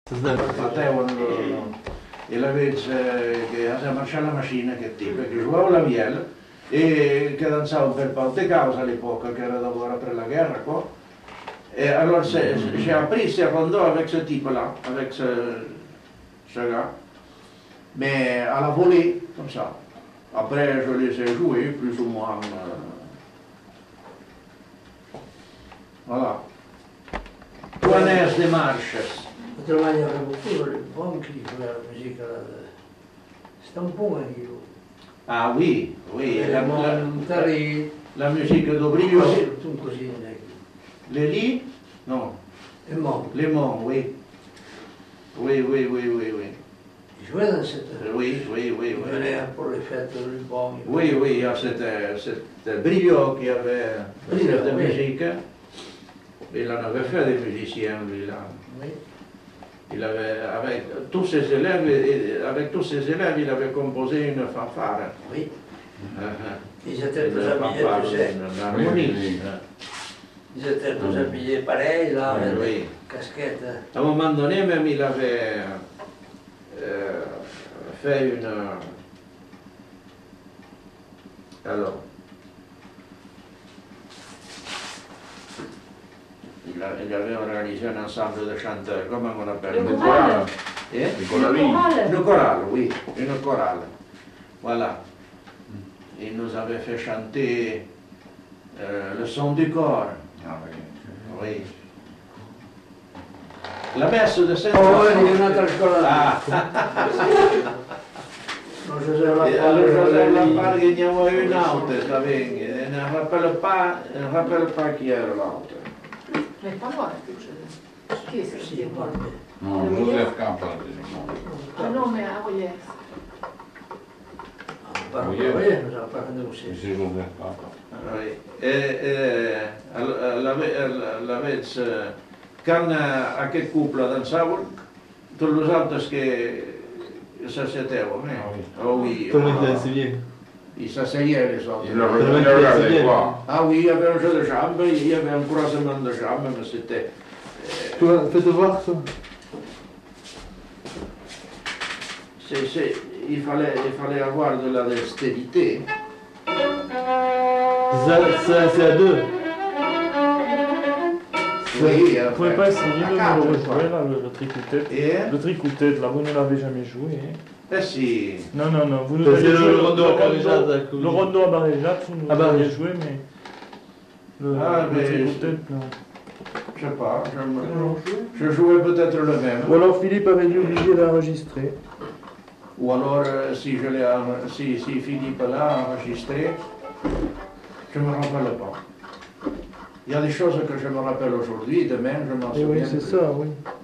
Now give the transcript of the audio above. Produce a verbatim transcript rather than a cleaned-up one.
E la veig eh, che ha marciato la macchina che tipo, che giocava la viela e che danzava per parte causa all'epoca, che era d'abord per la guerra quoi. Et alors j'ai appris ces rondeaux avec ce type-là, avec ce, ce gars, mais à la volée, comme ça. Après je les ai joués plus ou moins. Euh, voilà. Joannès de Marches. Ho lavorato pure il banchi per la musica stampone io. Ah oui, oui, la, la, la, la musique d'Aubrivion. Così, les lits? Non. Les monts. Les monts, oui. Oui, oui, oui, oui, oui. Ils jouaient dans cette... Oui, oui, oui, oui. Ils venaient pour les fêtes du bon. Oui, oui, c'était, c'était Briot qui avait fait de musique. Il en avait fait des musiciens, lui, là. Oui. Il avait, avec tous ses élèves, avec tous ses élèves, il avait composé une fanfare. Oui. Uh-huh. Ils étaient tous habillés, tu sais. Une harmonie. Ils étaient tous habillés pareil, là, oui, avec oui. des casquettes. À un moment donné, même, il avait euh, fait une... Alors... Il, a, il avait organisé un ensemble de chanteurs, comment on appelle? Le chorale. Eh? Le chorale. Une chorale, oui, une chorale. Voilà. Il nous avait fait chanter euh, le son du corps. Ah, oui. Oui. La messe de Saint Oh, oui, il y a un'altra scuola. Ah. Non, José Et alors José Lampard, il y en a une autre, ça vient. Je ne rappelle pas, je ne rappelle pas qui era l'autre. Mais pas moi, qui est ce Sì, guarda. No, Joseph Campbell. Ah non, mais à Oyès. Oui, oui, nous avons parlé aussi. C'est Joseph Campbell. Oui. Et, et la, la, la veig, quand aquest couple dansaven, tots els altres que s'asseteuen, eh? Ah oui. Oh oui. Comment ah, il s'asseyaient? Ils s'asseyaient les autres. Il le regardait quoi? Ah oui, il y avait un jeu de jambes, il y avait un croisement de jambes, mais c'était... Toi, faites voir ça. C'est, c'est, il, fallait, il fallait avoir de la dextérité. Ça, ça c'est à deux. Oui, Vous pouvez pas essayer de à me le quatre, rejouer, là, le, le tricoutet. Et Le tricoutet, là, vous ne l'avez jamais joué. Hein. eh si, Non, non, non, vous nous Ça, avez c'est joué le rondo à rondo- Barrejade, Le rondo à Barrejade, vous nous Ah, avez Barrejade. joué, mais... Le, Ah, le mais- tricoutet, non. je sais pas, je, me- je jouais peut-être le même. Ou alors Philippe avait dû obliger d'enregistrer. Ou alors, euh, si, je l'ai, en- si, si Philippe l'a enregistré, je ne me rappelle pas. Il y a des choses que je me rappelle aujourd'hui, demain je m'en Et souviens oui, c'est plus. ça, oui.